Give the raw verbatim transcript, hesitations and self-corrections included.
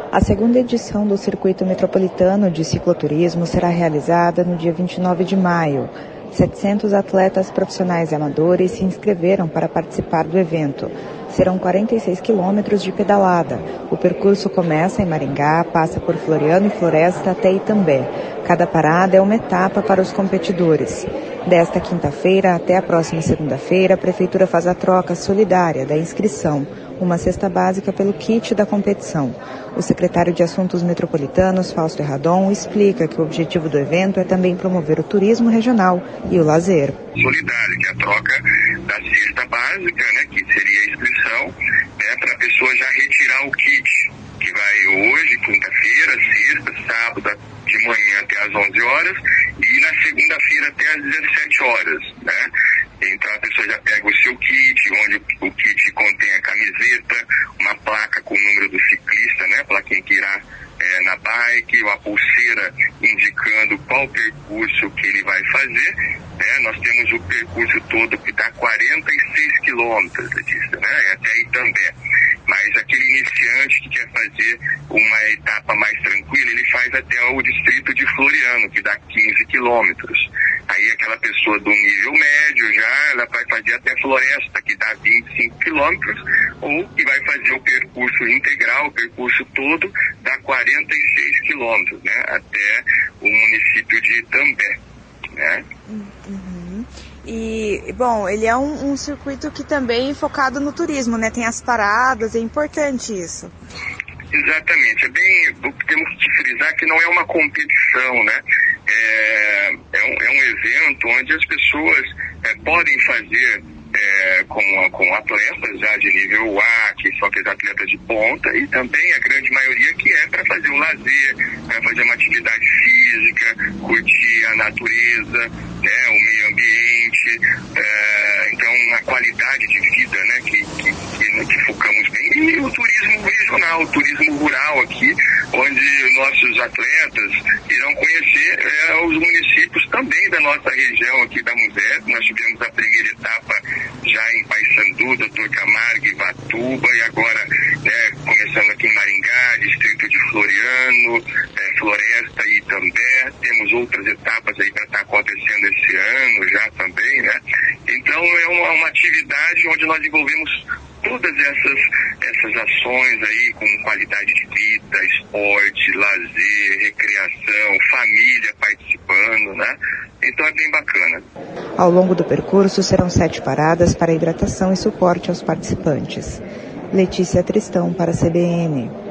A segunda edição do Circuito Metropolitano de Cicloturismo será realizada no dia vinte e nove de maio. setecentos atletas profissionais e amadores se inscreveram para participar do evento. Serão quarenta e seis quilômetros de pedalada. O percurso começa em Maringá, passa por Floriano e Floresta até Itambé. Cada parada é uma etapa para os competidores. Desta quinta-feira até a próxima segunda-feira, a Prefeitura faz a troca solidária da inscrição, uma cesta básica pelo kit da competição. O secretário de Assuntos Metropolitanos, Fausto Erradon, explica que o objetivo do evento é também promover o turismo regional e o lazer. Solidário, que é a troca da cesta básica, né, que seria a inscrição, né, para a pessoa já retirar o kit, que vai hoje, quinta-feira, sexta, sábado, de manhã até às onze horas e na segunda-feira até às dezessete horas, né? Então a pessoa já pega o seu kit, onde o, o kit contém a camiseta, uma placa com o número do ciclista, né, para quem que irá é, na bike, uma pulseira indicando qual percurso que ele vai fazer, né? Nós temos o percurso todo que dá quarenta e seis quilômetros, Letícia, né, até Itambé. Mas aquele iniciante que quer fazer uma etapa mais tranquila, ele faz até o distrito de Floriano, que dá quinze quilômetros. Aí aquela pessoa do nível médio já, ela vai fazer até Floresta, que dá vinte e cinco quilômetros, ou que vai fazer o percurso integral, o percurso todo, dá quarenta e seis quilômetros, né, até o município de Itambé, né? Uhum. E, bom, ele é um, um circuito que também é focado no turismo, né? Tem as paradas, é importante isso. Exatamente, é bem, temos que frisar que não é uma competição, né? É, é, um, é um evento onde as pessoas é, podem fazer é, com, com atletas já de nível A, que são aqueles atletas de ponta, e também a grande maioria que é para fazer um lazer, para fazer uma atividade física, curtir a natureza, né, o meio ambiente, é, então a qualidade de vida, né, que, que, que, que focamos bem, e o turismo regional, o turismo rural aqui, onde nossos atletas irão conhecer é, os municípios também da nossa região aqui da MUSEP. Nós tivemos a primeira etapa já em Paissandu, doutor Camargo, Ivatuba, e agora, né, começando aqui em Maringá, distrito de Floriano, é, Floresta e Itambé. Temos outras etapas aí para estar acontecendo esse ano já também, né? Então é uma, uma atividade onde nós envolvemos todas essas, essas ações aí com qualidade de vida, esporte, lazer, recreação, família participando, né? Então é bem bacana. Ao longo do percurso serão sete paradas para hidratação e suporte aos participantes. Letícia Tristão para a C B N.